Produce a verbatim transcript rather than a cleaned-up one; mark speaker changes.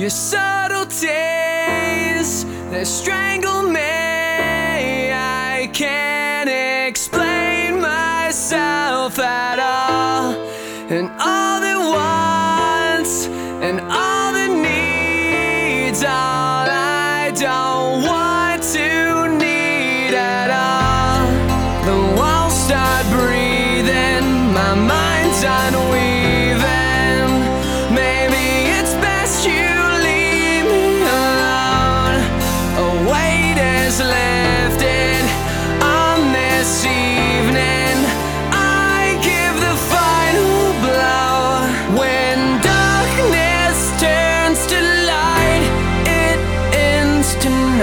Speaker 1: Your subtleties, they strangle me. I can't explain myself at all, and all